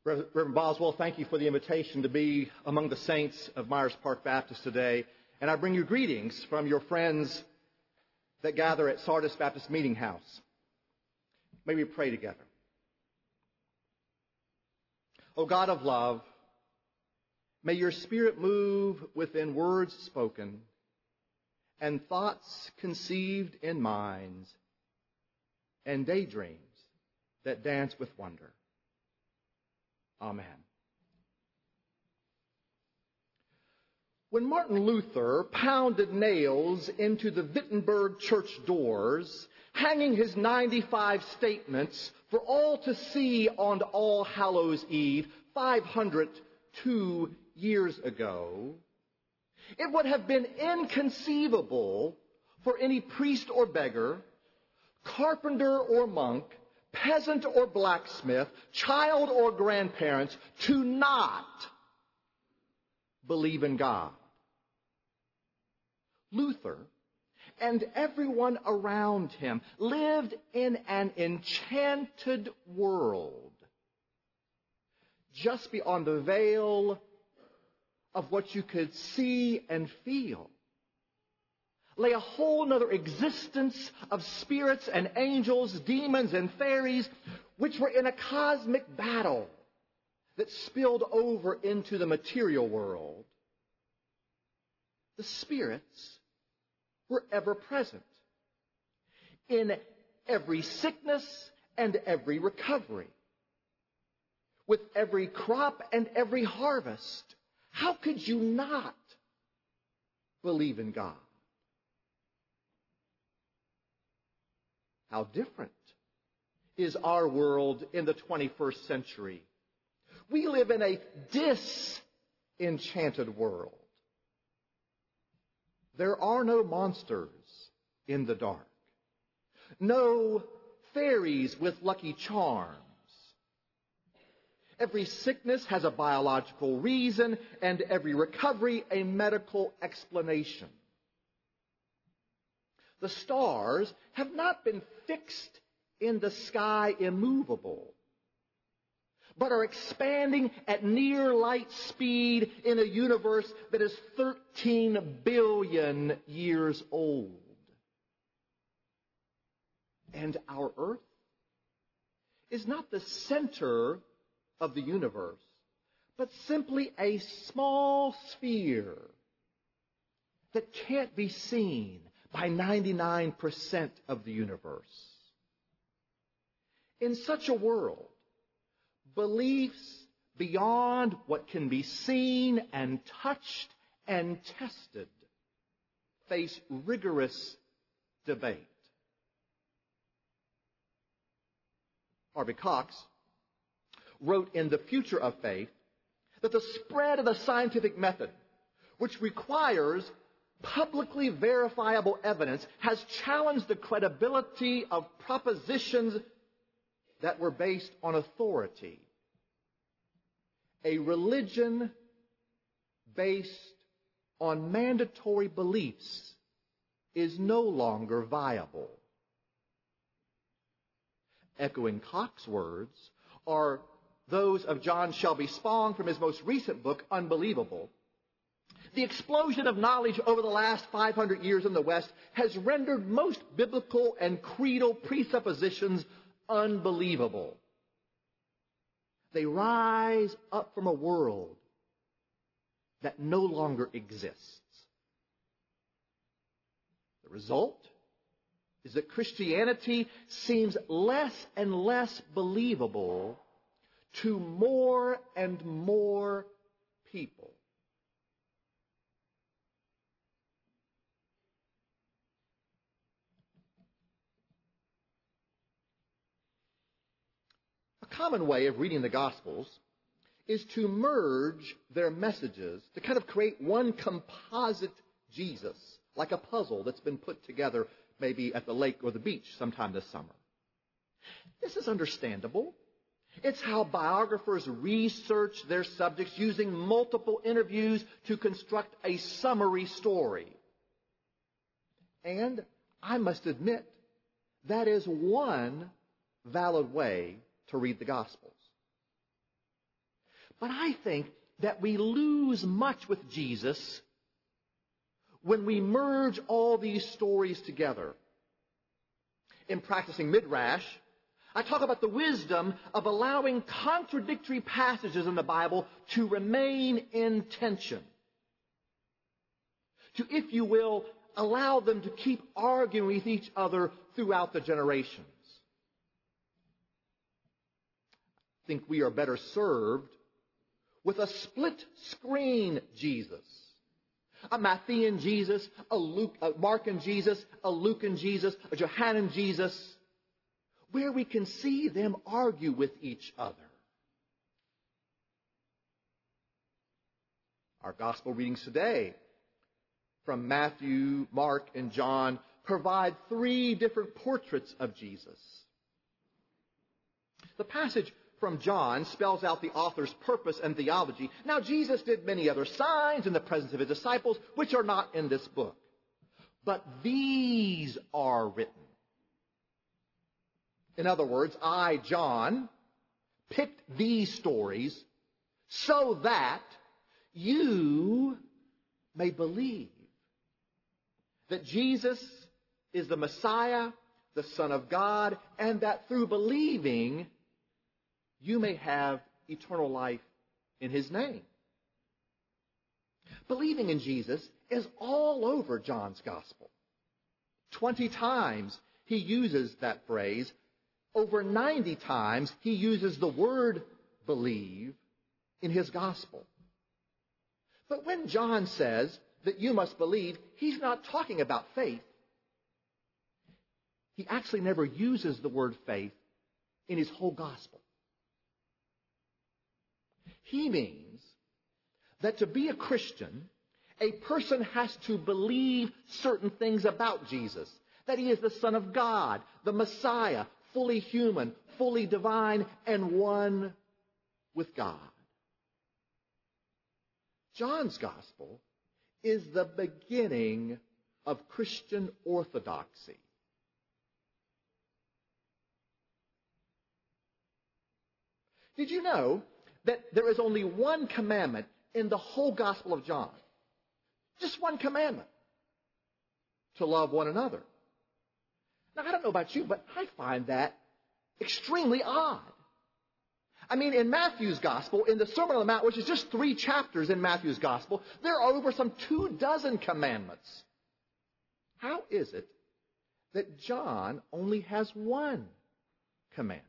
Reverend Boswell, thank you for the invitation to be among the saints of Myers Park Baptist today. And I bring you greetings from your friends that gather at Sardis Baptist Meeting House. May we pray together. O God of love, may your Spirit move within words spoken and thoughts conceived in minds and daydreams that dance with wonder. Amen. When Martin Luther pounded nails into the Wittenberg church doors, hanging his 95 statements for all to see on All Hallows Eve 502 years ago, it would have been inconceivable for any priest or beggar, carpenter or monk, peasant or blacksmith, child or grandparents to not believe in God. Luther and everyone around him lived in an enchanted world just beyond the veil of what you could see and feel. Lay a whole nother existence of spirits and angels, demons and fairies, which were in a cosmic battle that spilled over into the material world. The spirits were ever present in every sickness and every recovery, with every crop and every harvest. How could you not believe in God? How different is our world in the 21st century? We live in a disenchanted world. There are no monsters in the dark, no fairies with lucky charms. Every sickness has a biological reason, and every recovery a medical explanation. The stars have not been fixed in the sky immovable, but are expanding at near light speed in a universe that is 13 billion years old. And our Earth is not the center of the universe, but simply a small sphere that can't be seen by 99% of the universe. In such a world, beliefs beyond what can be seen and touched and tested face rigorous debate. Harvey Cox wrote in The Future of Faith that the spread of the scientific method, which requires publicly verifiable evidence, has challenged the credibility of propositions that were based on authority. A religion based on mandatory beliefs is no longer viable. Echoing Cox's words are those of John Shelby Spong from his most recent book, Unbelievable. The explosion of knowledge over the last 500 years in the West has rendered most biblical and creedal presuppositions unbelievable. They rise up from a world that no longer exists. The result is that Christianity seems less and less believable to more and more people. A common way of reading the Gospels is to merge their messages to kind of create one composite Jesus, like a puzzle that's been put together maybe at the lake or the beach sometime this summer. This is understandable. It's how biographers research their subjects using multiple interviews to construct a summary story. And I must admit, that is one valid way to read the Gospels. But I think that we lose much with Jesus when we merge all these stories together. In practicing Midrash, I talk about the wisdom of allowing contradictory passages in the Bible to remain in tension. To, if you will, allow them to keep arguing with each other throughout the generations. I think we are better served with a split-screen Jesus. A Matthean Jesus, a Markan Jesus, a Lucan Jesus, a Johannine Jesus, where we can see them argue with each other. Our gospel readings today from Matthew, Mark, and John provide three different portraits of Jesus. The passage from John spells out the author's purpose and theology. Now, Jesus did many other signs in the presence of his disciples, which are not in this book. But these are written. In other words, I, John, picked these stories so that you may believe that Jesus is the Messiah, the Son of God, and that through believing, you may have eternal life in his name. Believing in Jesus is all over John's gospel. 20 times he uses that phrase. Over 90 times he uses the word believe in his gospel. But when John says that you must believe, he's not talking about faith. He actually never uses the word faith in his whole gospel. He means that to be a Christian, a person has to believe certain things about Jesus. That he is the Son of God, the Messiah, fully human, fully divine, and one with God. John's gospel is the beginning of Christian orthodoxy. Did you know that there is only one commandment in the whole Gospel of John? Just one commandment. To love one another. Now, I don't know about you, but I find that extremely odd. I mean, in Matthew's Gospel, in the Sermon on the Mount, which is just 3 chapters in Matthew's Gospel, there are over some 24 commandments. How is it that John only has one commandment?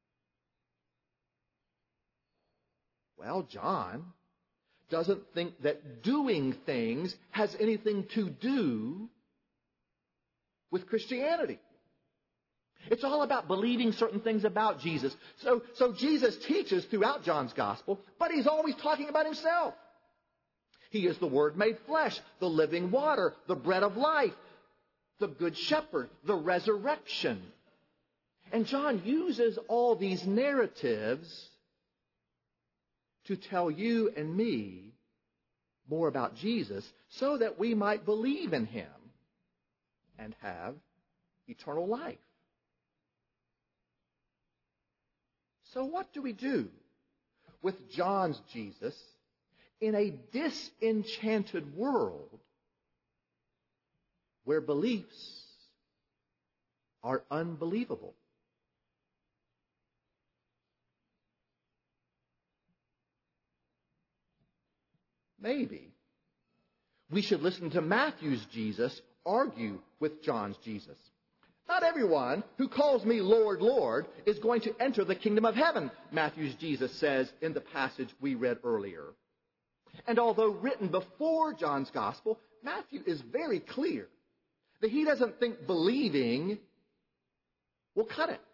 Well, John doesn't think that doing things has anything to do with Christianity. It's all about believing certain things about Jesus. So Jesus teaches throughout John's gospel, but he's always talking about himself. He is the Word made flesh, the living water, the bread of life, the good shepherd, the resurrection. And John uses all these narratives to tell you and me more about Jesus so that we might believe in him and have eternal life. So what do we do with John's Jesus in a disenchanted world where beliefs are unbelievable? Maybe we should listen to Matthew's Jesus argue with John's Jesus. Not everyone who calls me Lord, Lord is going to enter the kingdom of heaven, Matthew's Jesus says in the passage we read earlier. And although written before John's gospel, Matthew is very clear that he doesn't think believing will cut it.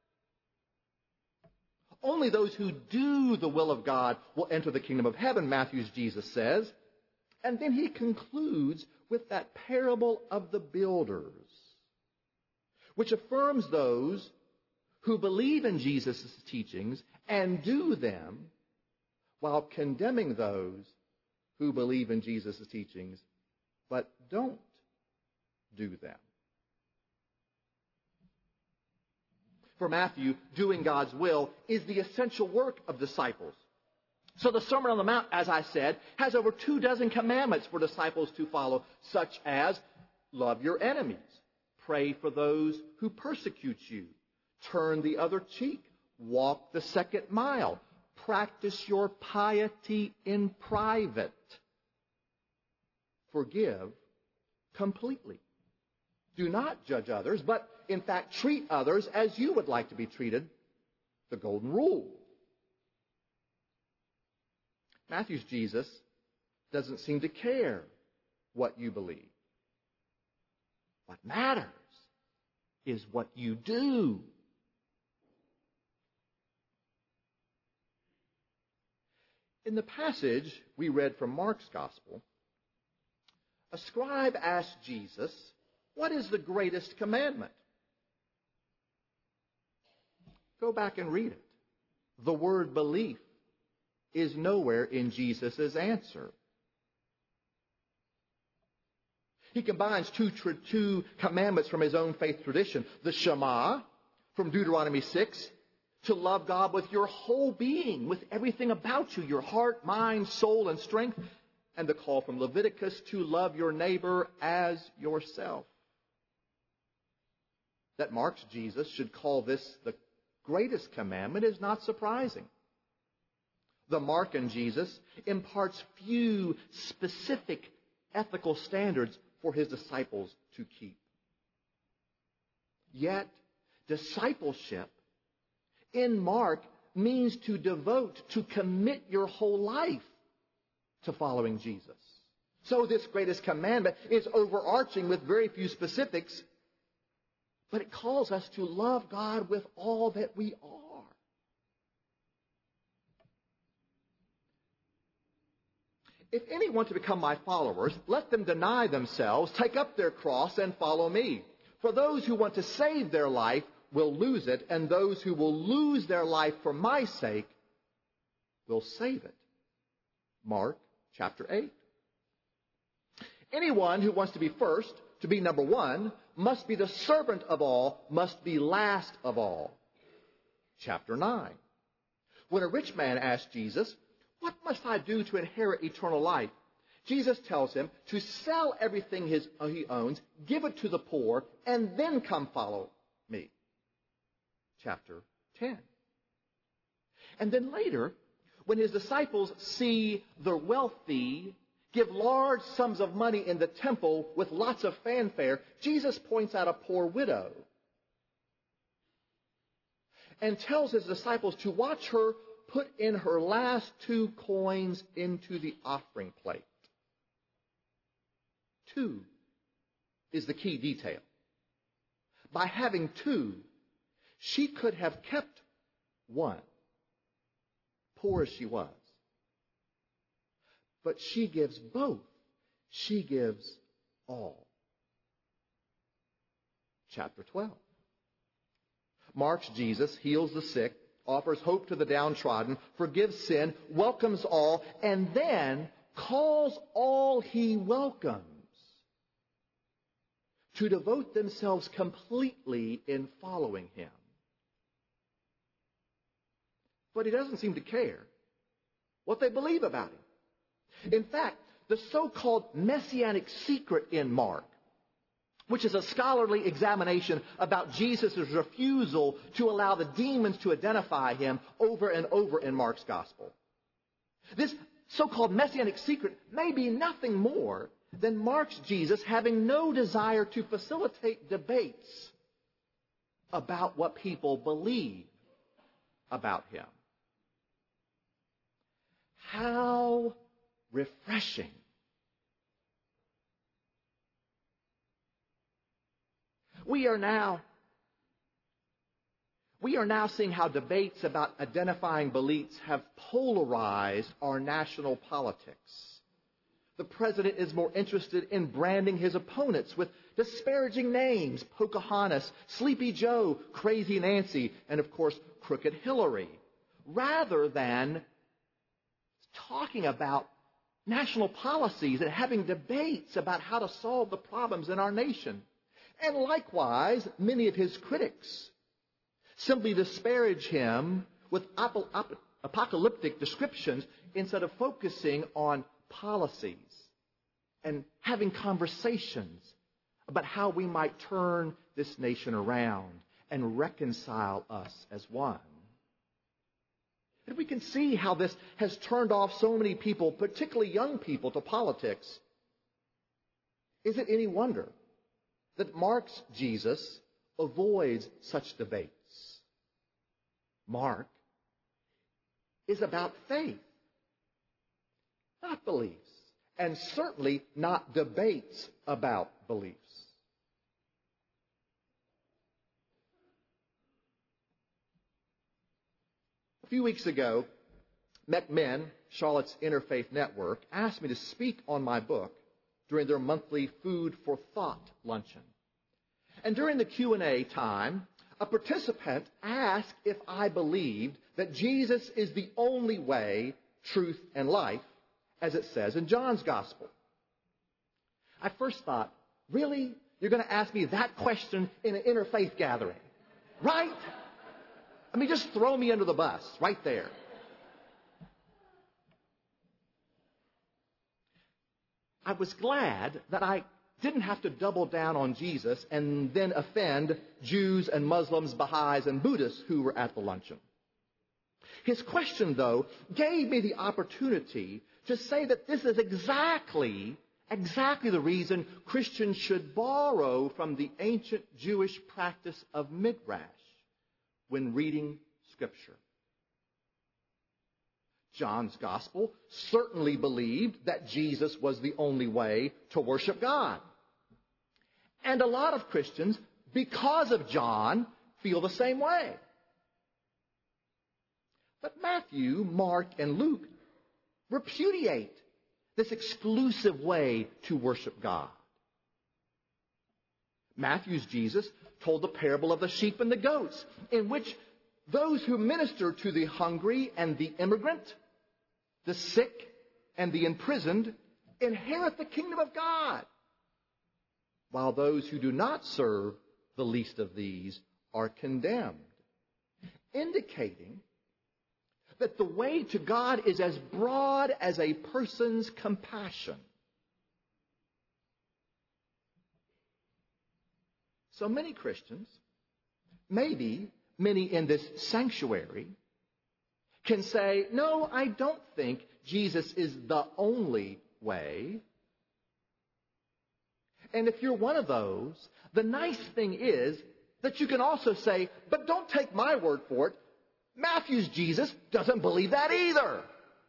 Only those who do the will of God will enter the kingdom of heaven, Matthew's Jesus says. And then he concludes with that parable of the builders, which affirms those who believe in Jesus' teachings and do them while condemning those who believe in Jesus' teachings but don't do them. For Matthew, doing God's will is the essential work of disciples. So the Sermon on the Mount, as I said, has over 24 commandments for disciples to follow, such as love your enemies, pray for those who persecute you, turn the other cheek, walk the second mile, practice your piety in private, forgive completely. Do not judge others, but in fact treat others as you would like to be treated. The golden rule. Matthew's Jesus doesn't seem to care what you believe. What matters is what you do. In the passage we read from Mark's Gospel, a scribe asked Jesus, "What is the greatest commandment?" Go back and read it. The word belief is nowhere in Jesus' answer. He combines two commandments from his own faith tradition. The Shema from Deuteronomy 6, to love God with your whole being, with everything about you, your heart, mind, soul, and strength. And the call from Leviticus to love your neighbor as yourself. That Mark's Jesus should call this the greatest commandment is not surprising. The Markan Jesus imparts few specific ethical standards for his disciples to keep. Yet, discipleship in Mark means to devote, to commit your whole life to following Jesus. So this greatest commandment is overarching with very few specifics, but it calls us to love God with all that we are. If any want to become my followers, let them deny themselves, take up their cross, and follow me. For those who want to save their life will lose it, and those who will lose their life for my sake will save it. Mark chapter 8. Anyone who wants to be first, to be number one, must be the servant of all, must be last of all. Chapter 9. When a rich man asked Jesus, "What must I do to inherit eternal life?" Jesus tells him to sell everything he owns, give it to the poor, and then come follow me. Chapter 10. And then later, when his disciples see the wealthy give large sums of money in the temple with lots of fanfare, Jesus points out a poor widow and tells his disciples to watch her put in her last 2 coins into the offering plate. 2 is the key detail. By having 2, she could have kept 1, poor as she was. But she gives both. She gives all. Chapter 12. Mark's Jesus heals the sick, offers hope to the downtrodden, forgives sin, welcomes all, and then calls all he welcomes to devote themselves completely in following him. But he doesn't seem to care what they believe about him. In fact, the so-called messianic secret in Mark, which is a scholarly examination about Jesus' refusal to allow the demons to identify him over and over in Mark's gospel. This so-called messianic secret may be nothing more than Mark's Jesus having no desire to facilitate debates about what people believe about him. How refreshing. We are now seeing how debates about identifying beliefs have polarized our national politics. The president is more interested in branding his opponents with disparaging names, Pocahontas, Sleepy Joe, Crazy Nancy, and of course, Crooked Hillary, rather than talking about national policies and having debates about how to solve the problems in our nation. And likewise, many of his critics simply disparage him with apocalyptic descriptions instead of focusing on policies and having conversations about how we might turn this nation around and reconcile us as one. And we can see how this has turned off so many people, particularly young people, to politics. Is it any wonder that Mark's Jesus avoids such debates? Mark is about faith, not beliefs, and certainly not debates about beliefs. A few weeks ago, McMinn, Charlotte's Interfaith Network, asked me to speak on my book during their monthly Food for Thought luncheon. And during the Q&A time, a participant asked if I believed that Jesus is the only way, truth, and life, as it says in John's Gospel. I first thought, really? You're going to ask me that question in an interfaith gathering? Right? I mean, just throw me under the bus right there. I was glad that I didn't have to double down on Jesus and then offend Jews and Muslims, Baha'is, and Buddhists who were at the luncheon. His question, though, gave me the opportunity to say that this is exactly the reason Christians should borrow from the ancient Jewish practice of midrash when reading Scripture. John's Gospel certainly believed that Jesus was the only way to worship God. And a lot of Christians, because of John, feel the same way. But Matthew, Mark, and Luke repudiate this exclusive way to worship God. Matthew's Jesus told the parable of the sheep and the goats, in which those who minister to the hungry and the immigrant, the sick and the imprisoned, inherit the kingdom of God, while those who do not serve the least of these are condemned, indicating that the way to God is as broad as a person's compassion. So many Christians, maybe many in this sanctuary, can say, no, I don't think Jesus is the only way. And if you're one of those, the nice thing is that you can also say, but don't take my word for it. Matthew's Jesus doesn't believe that either.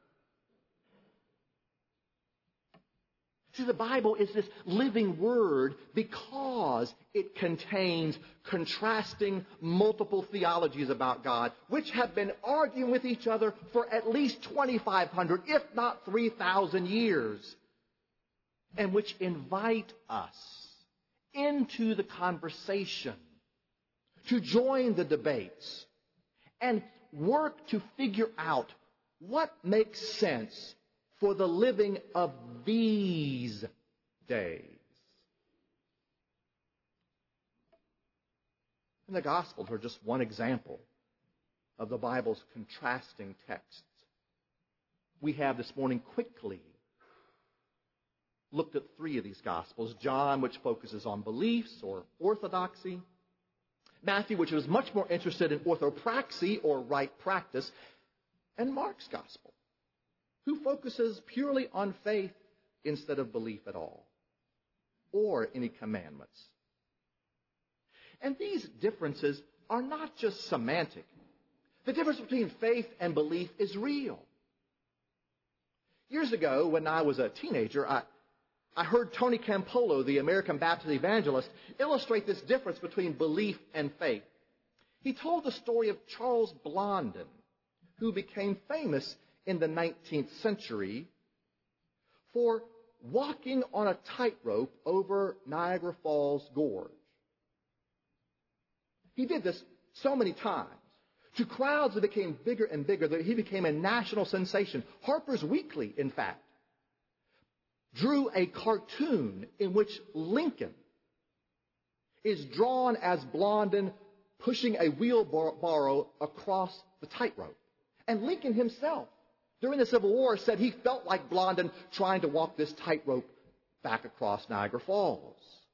See, the Bible is this living word because it contains contrasting multiple theologies about God, which have been arguing with each other for at least 2,500, if not 3,000 years, and which invite us into the conversation, to join the debates, and work to figure out what makes sense for the living of these days. And the Gospels are just one example of the Bible's contrasting texts. We have this morning quickly looked at 3 of these Gospels. John, which focuses on beliefs or orthodoxy. Matthew, which was much more interested in orthopraxy or right practice. And Mark's Gospel, who focuses purely on faith instead of belief at all, or any commandments. And these differences are not just semantic. The difference between faith and belief is real. Years ago, when I was a teenager, I heard Tony Campolo, the American Baptist evangelist, illustrate this difference between belief and faith. He told the story of Charles Blondin, who became famous in the 19th century for walking on a tightrope over Niagara Falls Gorge. He did this so many times to crowds that became bigger and bigger that he became a national sensation. Harper's Weekly, in fact, drew a cartoon in which Lincoln is drawn as Blondin pushing a wheelbarrow across the tightrope. And Lincoln himself, during the Civil War, said he felt like Blondin trying to walk this tightrope back across Niagara Falls.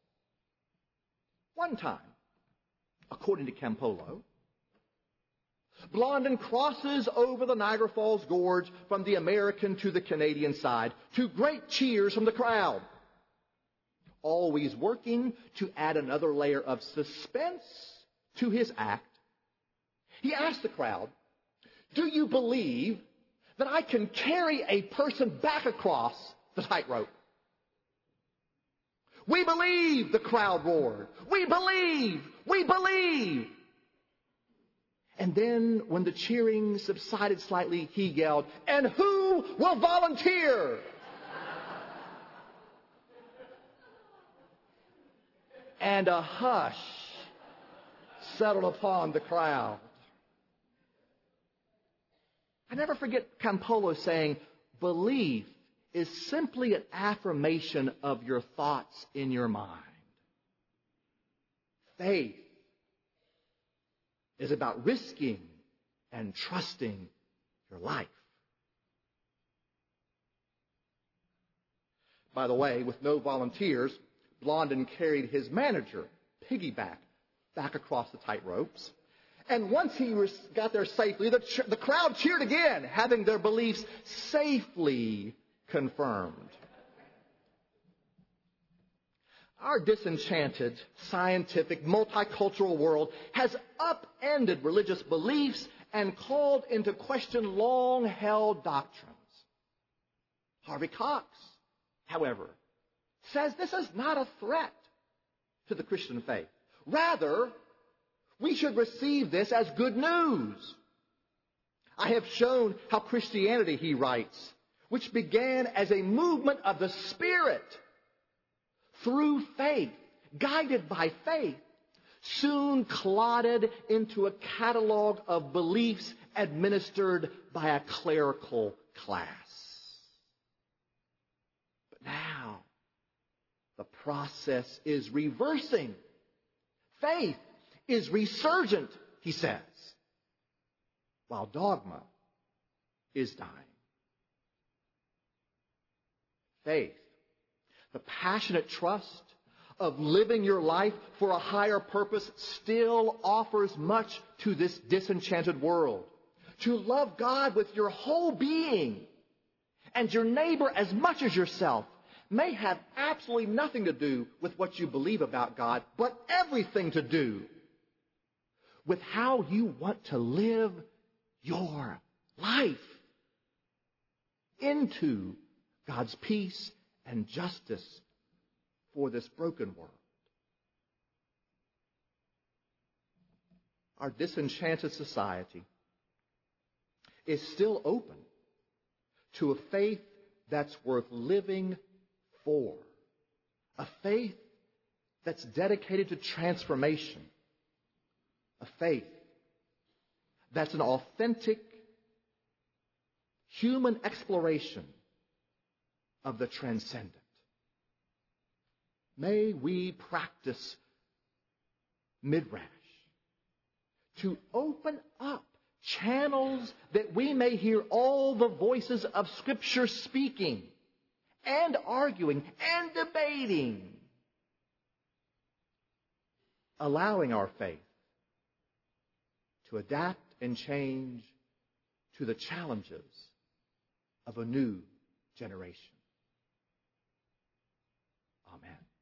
One time, according to Campolo, Blondin crosses over the Niagara Falls Gorge from the American to the Canadian side to great cheers from the crowd, always working to add another layer of suspense to his act. He asked the crowd, "Do you believe that I can carry a person back across the tightrope?" "We believe," the crowd roared. "We believe! We believe!" And then, when the cheering subsided slightly, he yelled, "And who will volunteer?" And a hush settled upon the crowd. I never forget Campolo saying, "Belief is simply an affirmation of your thoughts in your mind. Faith is about risking and trusting your life." By the way, with no volunteers, Blondin carried his manager, Piggyback, back across the tight ropes. And once he got there safely, the crowd cheered again, having their beliefs safely confirmed. Our disenchanted, scientific, multicultural world has upended religious beliefs and called into question long-held doctrines. Harvey Cox, however, says this is not a threat to the Christian faith. Rather, we should receive this as good news. "I have shown how Christianity," he writes, "which began as a movement of the Spirit, through faith, guided by faith, soon clotted into a catalog of beliefs administered by a clerical class. But now, the process is reversing. Faith is resurgent," he says, "while dogma is dying." Faith, the passionate trust of living your life for a higher purpose, still offers much to this disenchanted world. To love God with your whole being and your neighbor as much as yourself may have absolutely nothing to do with what you believe about God, but everything to do with how you want to live your life into God's peace and justice for this broken world. Our disenchanted society is still open to a faith that's worth living for, a faith that's dedicated to transformation, a faith that's an authentic human exploration of the transcendent. May we practice midrash to open up channels that we may hear all the voices of Scripture speaking and arguing and debating, allowing our faith to adapt and change to the challenges of a new generation. Amen.